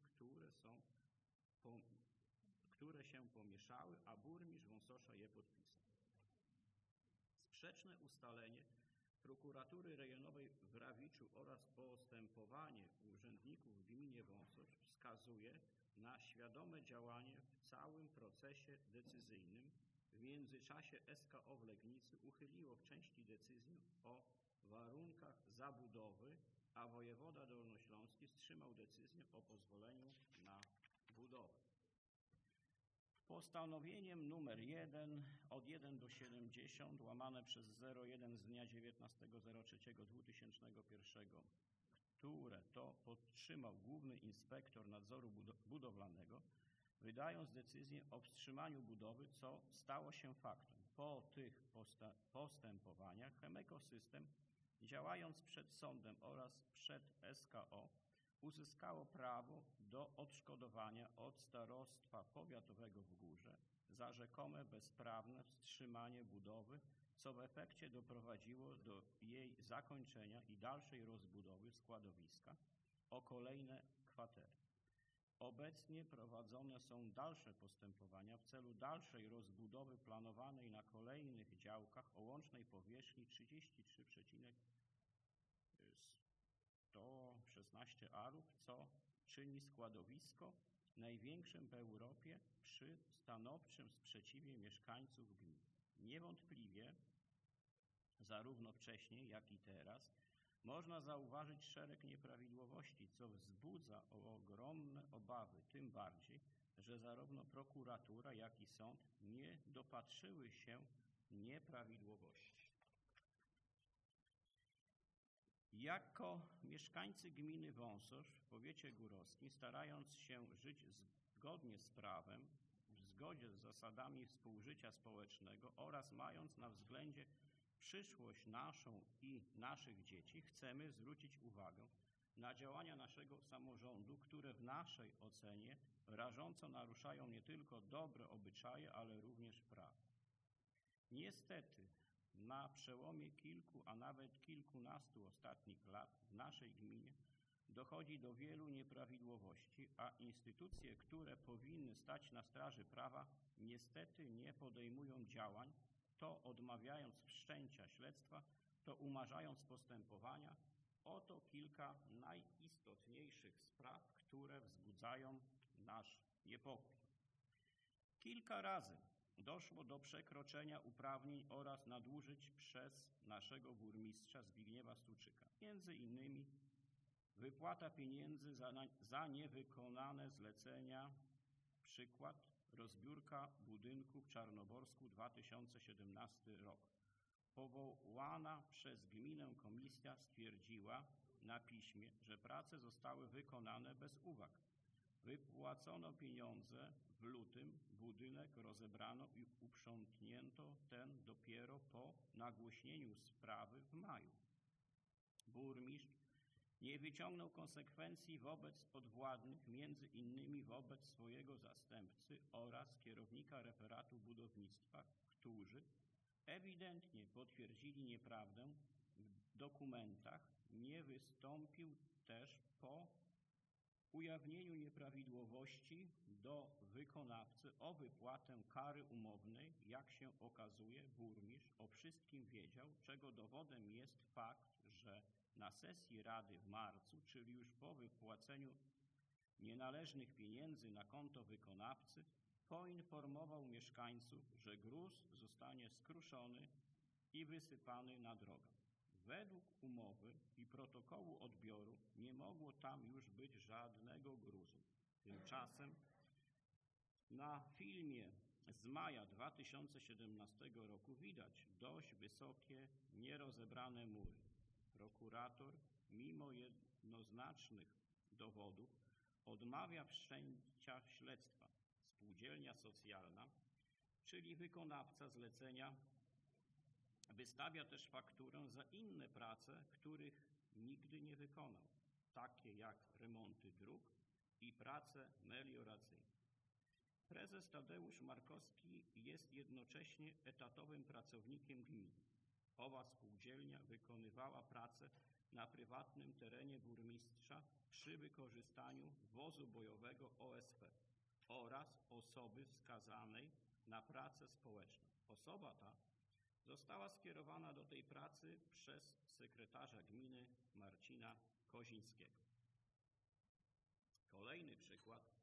które się pomieszały, a burmistrz Wąsosza je podpisał. Sprzeczne ustalenie prokuratury rejonowej w Rawiczu oraz postępowanie urzędników w gminie Wąsosz wskazuje na świadome działanie w całym procesie decyzyjnym. W międzyczasie SKO w Legnicy uchyliło w części decyzję o warunkach zabudowy, a wojewoda dolnośląski wstrzymał decyzję o pozwoleniu na budowę. Postanowieniem nr 1 od 1 do 70 /01 z dnia 19.03.2001, które to podtrzymał Główny Inspektor Nadzoru Budowlanego, wydając decyzję o wstrzymaniu budowy, co stało się faktem. Po tych postępowaniach Chemekosystem, działając przed sądem oraz przed SKO, uzyskało prawo do odszkodowania od Starostwa Powiatowego w Górze za rzekome bezprawne wstrzymanie budowy, co w efekcie doprowadziło do jej zakończenia i dalszej rozbudowy składowiska o kolejne kwatery. Obecnie prowadzone są dalsze postępowania w celu dalszej rozbudowy planowanej na kolejnych działkach o łącznej powierzchni 33,116 arów, co czyni składowisko największym w Europie przy stanowczym sprzeciwie mieszkańców gminy. Niewątpliwie zarówno wcześniej, jak i teraz, można zauważyć szereg nieprawidłowości, co wzbudza ogromne obawy, tym bardziej, że zarówno prokuratura, jak i sąd nie dopatrzyły się nieprawidłowości. Jako mieszkańcy gminy Wąsosz w powiecie górowskim, starając się żyć zgodnie z prawem, w zgodzie z zasadami współżycia społecznego oraz mając na względzie przyszłość naszą i naszych dzieci, chcemy zwrócić uwagę na działania naszego samorządu, które w naszej ocenie rażąco naruszają nie tylko dobre obyczaje, ale również prawo. Niestety, na przełomie kilku, a nawet kilkunastu ostatnich lat w naszej gminie dochodzi do wielu nieprawidłowości, a instytucje, które powinny stać na straży prawa, niestety nie podejmują działań, to odmawiając wszczęcia śledztwa, to umarzając postępowania. Oto kilka najistotniejszych spraw, które wzbudzają nasz niepokój. Kilka razy doszło do przekroczenia uprawnień oraz nadużyć przez naszego burmistrza Zbigniewa Stuczyka. Między innymi wypłata pieniędzy za niewykonane zlecenia, przykład rozbiórka budynku w Czarnoborsku 2017 rok. Powołana przez gminę komisja stwierdziła na piśmie, że prace zostały wykonane bez uwag. Wypłacono pieniądze w lutym, budynek rozebrano i uprzątnięto ten dopiero po nagłośnieniu sprawy w maju. Burmistrz nie wyciągnął konsekwencji wobec podwładnych, między innymi wobec swojego zastępcy oraz kierownika referatu budownictwa, którzy ewidentnie potwierdzili nieprawdę w dokumentach. Nie wystąpił też po ujawnieniu nieprawidłowości do wykonawcy o wypłatę kary umownej. Jak się okazuje, burmistrz o wszystkim wiedział, czego dowodem jest fakt, że na sesji Rady w marcu, czyli już po wypłaceniu nienależnych pieniędzy na konto wykonawcy, poinformował mieszkańców, że gruz zostanie skruszony i wysypany na drogę. Według umowy i protokołu odbioru nie mogło tam już być żadnego gruzu. Tymczasem na filmie z maja 2017 roku widać dość wysokie, nierozebrane mury. Prokurator, mimo jednoznacznych dowodów, odmawia wszczęcia śledztwa. Spółdzielnia socjalna, czyli wykonawca zlecenia, wystawia też fakturę za inne prace, których nigdy nie wykonał, takie jak remonty dróg i prace melioracyjne. Prezes Tadeusz Markowski jest jednocześnie etatowym pracownikiem gminy. Owa spółdzielnia wykonywała pracę na prywatnym terenie burmistrza przy wykorzystaniu wozu bojowego OSP oraz osoby wskazanej na pracę społeczną. Osoba ta została skierowana do tej pracy przez sekretarza gminy Marcina Kozińskiego. Kolejny przykład.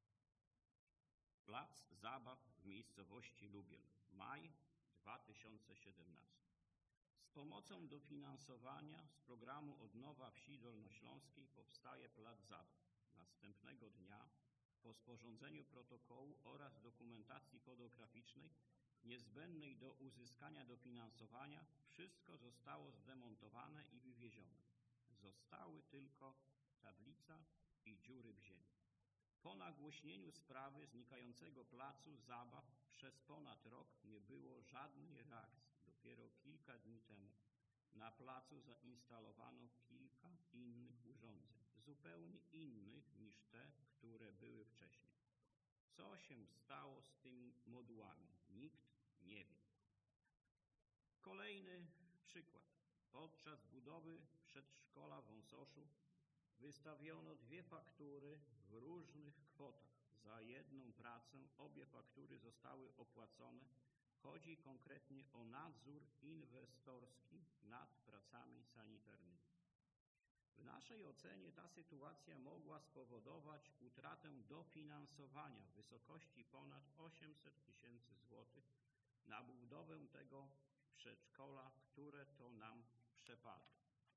Plac zabaw w miejscowości Lubiel. Maj 2017. Z pomocą dofinansowania z programu Odnowa Wsi Dolnośląskiej powstaje plac zabaw. Następnego dnia po sporządzeniu protokołu oraz dokumentacji fotograficznej niezbędnej do uzyskania dofinansowania wszystko zostało zdemontowane i wywiezione. Zostały tylko tablica i dziury w ziemi. Po nagłośnieniu sprawy znikającego placu zabaw przez ponad rok nie było żadnej reakcji. Dopiero kilka dni temu na placu zainstalowano kilka innych urządzeń, zupełnie innych niż te, które były wcześniej. Co się stało z tymi modułami? Nikt nie wie. Kolejny przykład. Podczas budowy przedszkola w Wąsoszu wystawiono dwie faktury w różnych kwotach. Za jedną pracę obie faktury zostały opłacone. Chodzi konkretnie o nadzór inwestorski nad pracami sanitarnymi. W naszej ocenie ta sytuacja mogła spowodować utratę dofinansowania w wysokości ponad 800 000 złotych na budowę tego przedszkola, które to nam przepadły.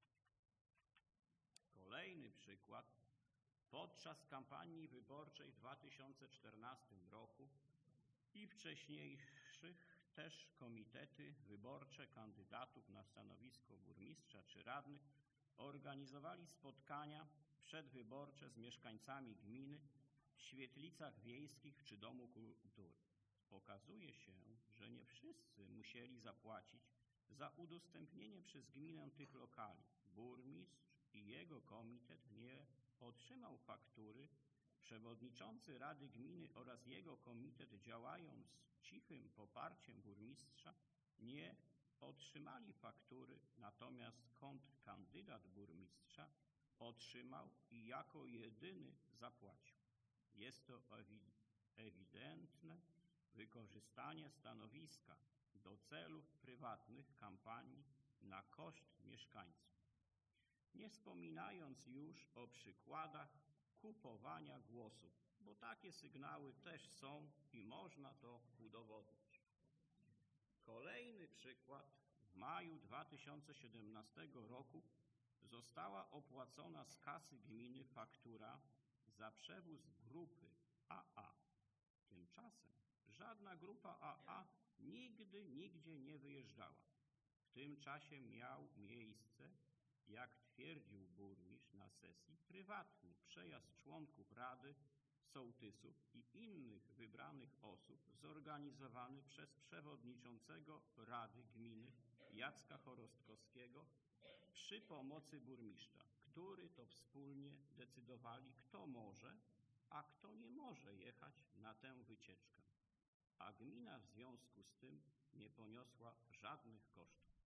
Kolejny przykład. Podczas kampanii wyborczej w 2014 roku i wcześniejszych też komitety wyborcze kandydatów na stanowisko burmistrza czy radnych organizowali spotkania przedwyborcze z mieszkańcami gminy w świetlicach wiejskich czy Domu Kultury. Okazuje się, że nie wszyscy musieli zapłacić za udostępnienie przez gminę tych lokali. Burmistrz i jego komitet nie otrzymał faktury. Przewodniczący Rady Gminy oraz jego komitet, działając z cichym poparciem burmistrza, nie otrzymali faktury, natomiast kontrkandydat burmistrza otrzymał i jako jedyny zapłacił. Jest to ewidentne wykorzystanie stanowiska do celów prywatnych kampanii na koszt mieszkańców. Nie wspominając już o przykładach kupowania głosów, bo takie sygnały też są i można to udowodnić. Kolejny przykład. W maju 2017 roku została opłacona z kasy gminy faktura za przewóz grupy AA. Tymczasem żadna grupa AA nigdzie nie wyjeżdżała. W tym czasie miał miejsce, jak twierdził burmistrz na sesji, prywatny przejazd członków Rady, sołtysów i innych wybranych osób zorganizowany przez przewodniczącego Rady Gminy Jacka Chorostkowskiego przy pomocy burmistrza, który to wspólnie decydowali, kto może, a kto nie może jechać na tę wycieczkę. A gmina w związku z tym nie poniosła żadnych kosztów.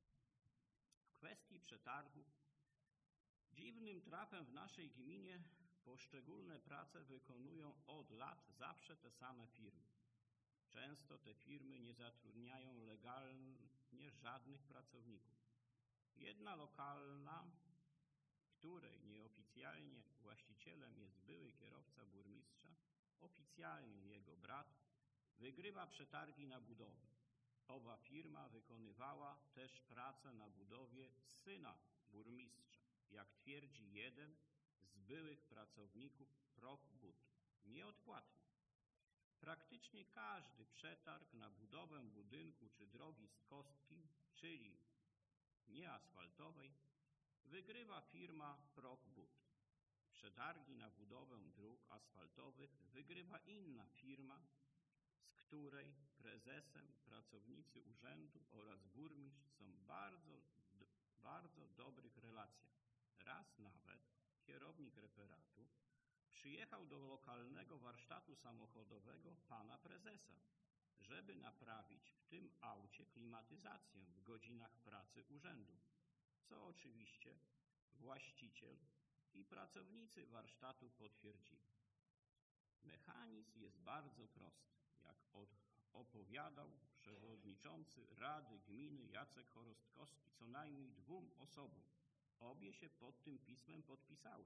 W kwestii przetargów dziwnym trafem w naszej gminie poszczególne prace wykonują od lat zawsze te same firmy. Często te firmy nie zatrudniają legalnie żadnych pracowników. Jedna lokalna, której nieoficjalnie właścicielem jest były kierowca burmistrza, oficjalnie jego brat, wygrywa przetargi na budowę. Owa firma wykonywała też pracę na budowie syna burmistrza, jak twierdzi jeden z byłych pracowników Prochbud, nieodpłatnie. Praktycznie każdy przetarg na budowę budynku czy drogi z kostki, czyli nieasfaltowej, wygrywa firma Prochbud. Przetargi na budowę dróg asfaltowych wygrywa inna firma, z której prezesem pracownicy urzędu oraz burmistrz są bardzo dobrych relacjach. Raz nawet kierownik referatu przyjechał do lokalnego warsztatu samochodowego pana prezesa, żeby naprawić w tym aucie klimatyzację w godzinach pracy urzędu, co oczywiście właściciel i pracownicy warsztatu potwierdzili. Mechanizm jest bardzo prosty, jak opowiadał przewodniczący Rady Gminy Jacek Chorostkowski co najmniej 2 osobom. Obie się pod tym pismem podpisały.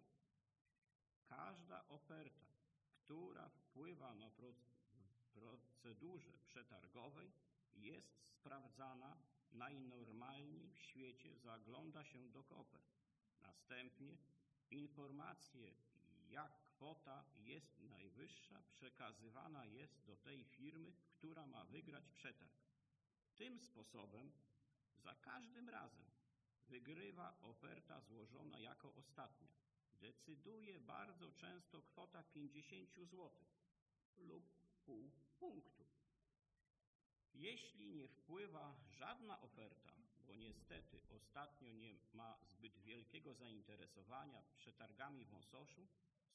Każda oferta, która wpływa na procedurze przetargowej, jest sprawdzana najnormalniej w świecie, zagląda się do kopert. Następnie informacje, jak kwota jest najwyższa, przekazywana jest do tej firmy, która ma wygrać przetarg. Tym sposobem za każdym razem wygrywa oferta złożona jako ostatnia. Decyduje bardzo często kwota 50 zł lub pół punktu. Jeśli nie wpływa żadna oferta, bo niestety ostatnio nie ma zbyt wielkiego zainteresowania przetargami w Wąsoszu,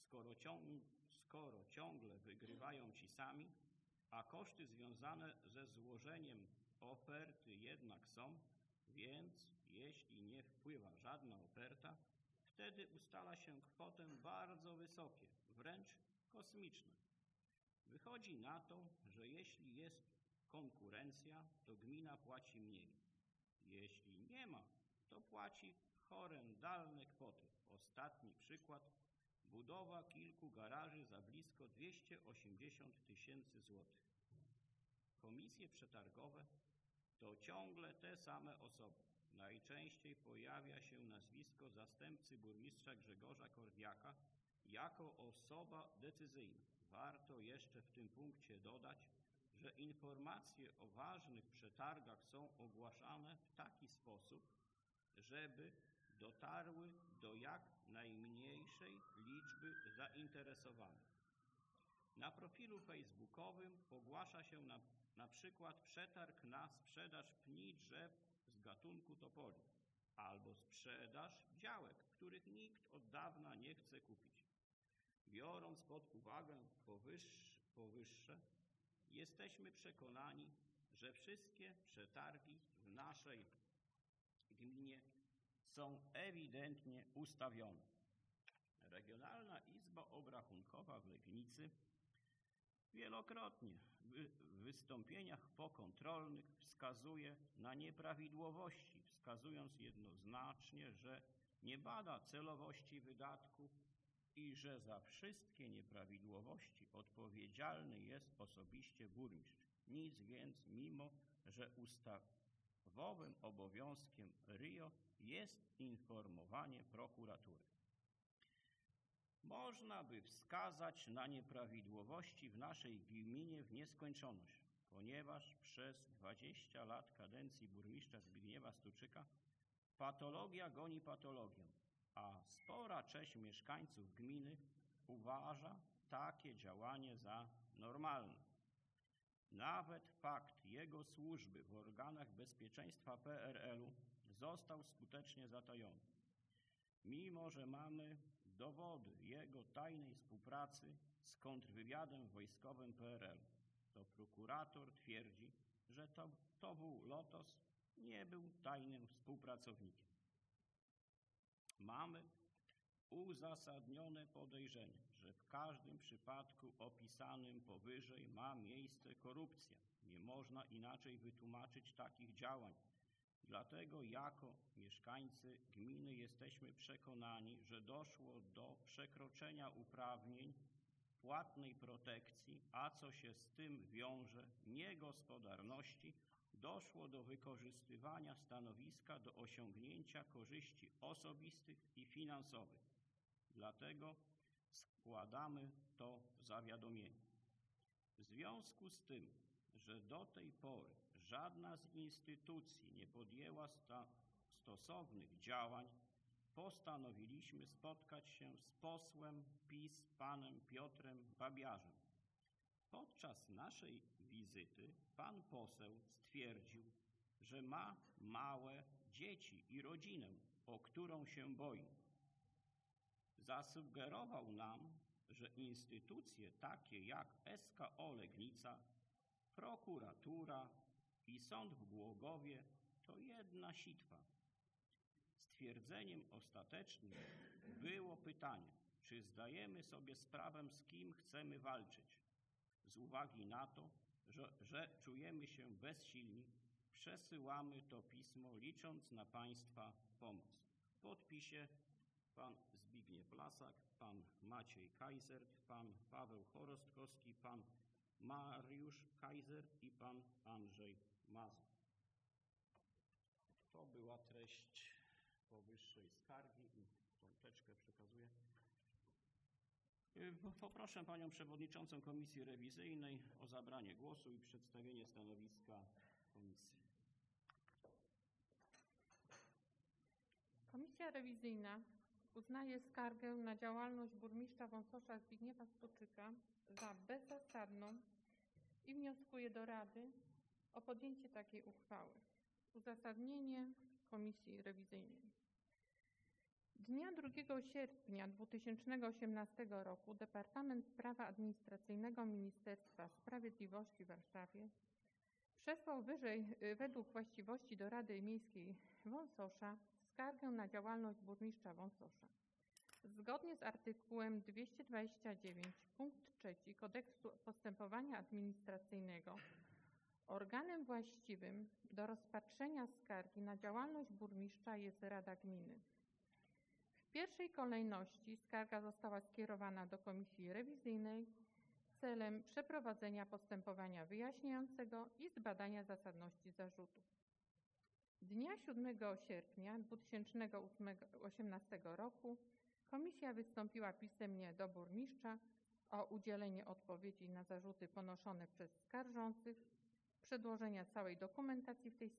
skoro ciągle wygrywają ci sami, a koszty związane ze złożeniem oferty jednak są, więc jeśli nie wpływa żadna oferta, wtedy ustala się kwotę bardzo wysokie, wręcz kosmiczne. Wychodzi na to, że jeśli jest konkurencja, to gmina płaci mniej. Jeśli nie ma, to płaci horrendalne kwoty. Ostatni przykład. Budowa kilku garaży za blisko 280 000 złotych. Komisje przetargowe to ciągle te same osoby. Najczęściej pojawia się nazwisko zastępcy burmistrza Grzegorza Kordiaka jako osoba decyzyjna. Warto jeszcze w tym punkcie dodać, że informacje o ważnych przetargach są ogłaszane w taki sposób, żeby dotarły do jak najmniejszej liczby zainteresowanych. Na profilu facebookowym ogłasza się na przykład przetarg na sprzedaż pni drzew z gatunku topoli albo sprzedaż działek, których nikt od dawna nie chce kupić. Biorąc pod uwagę powyższe, jesteśmy przekonani, że wszystkie przetargi w naszej gminie są ewidentnie ustawione. Regionalna Izba Obrachunkowa w Legnicy wielokrotnie w wystąpieniach pokontrolnych wskazuje na nieprawidłowości, wskazując jednoznacznie, że nie bada celowości wydatków i że za wszystkie nieprawidłowości odpowiedzialny jest osobiście burmistrz. Nic więc, mimo że ustawowym obowiązkiem RIO jest informowanie prokuratury. Można by wskazać na nieprawidłowości w naszej gminie w nieskończoność, ponieważ przez 20 lat kadencji burmistrza Zbigniewa Stuczyka patologia goni patologię, a spora część mieszkańców gminy uważa takie działanie za normalne. Nawet fakt jego służby w organach bezpieczeństwa PRL-u został skutecznie zatajony. Mimo że mamy dowody jego tajnej współpracy z kontrwywiadem wojskowym PRL, to prokurator twierdzi, że to był Lotos, nie był tajnym współpracownikiem. Mamy uzasadnione podejrzenie, że w każdym przypadku opisanym powyżej ma miejsce korupcja. Nie można inaczej wytłumaczyć takich działań. Dlatego jako mieszkańcy gminy jesteśmy przekonani, że doszło do przekroczenia uprawnień płatnej protekcji, a co się z tym wiąże, niegospodarności, doszło do wykorzystywania stanowiska do osiągnięcia korzyści osobistych i finansowych. Dlatego składamy to zawiadomienie. W związku z tym, że do tej pory żadna z instytucji nie podjęła stosownych działań, postanowiliśmy spotkać się z posłem PiS panem Piotrem Babiarzem. Podczas naszej wizyty pan poseł stwierdził, że ma małe dzieci i rodzinę, o którą się boi. Zasugerował nam, że instytucje takie jak SKO Legnica, prokuratura i sąd w Głogowie to jedna sitwa. Stwierdzeniem ostatecznym było pytanie, czy zdajemy sobie sprawę, z kim chcemy walczyć. Z uwagi na to, że czujemy się bezsilni, przesyłamy to pismo, licząc na Państwa pomoc. W podpisie pan Zbigniew Lasak, pan Maciej Kajzert, pan Paweł Chorostkowski, pan Mariusz Kajzert i pan Andrzej Mazur. To była treść powyższej skargi i tą teczkę przekazuję. Poproszę panią przewodniczącą Komisji Rewizyjnej o zabranie głosu i przedstawienie stanowiska komisji. Komisja rewizyjna uznaje skargę na działalność burmistrza Wąsosza Zbigniewa Stuczyka za bezzasadną i wnioskuje do Rady o podjęcie takiej uchwały. Uzasadnienie Komisji Rewizyjnej. Dnia 2 sierpnia 2018 roku Departament Prawa Administracyjnego Ministerstwa Sprawiedliwości w Warszawie przesłał według właściwości do Rady Miejskiej Wąsosza skargę na działalność burmistrza Wąsosza. Zgodnie z artykułem 229 punkt 3 Kodeksu postępowania administracyjnego organem właściwym do rozpatrzenia skargi na działalność burmistrza jest Rada Gminy. W pierwszej kolejności skarga została skierowana do Komisji Rewizyjnej celem przeprowadzenia postępowania wyjaśniającego i zbadania zasadności zarzutów. Dnia 7 sierpnia 2018 roku komisja wystąpiła pisemnie do burmistrza o udzielenie odpowiedzi na zarzuty ponoszone przez skarżących, przedłożenia całej dokumentacji w tej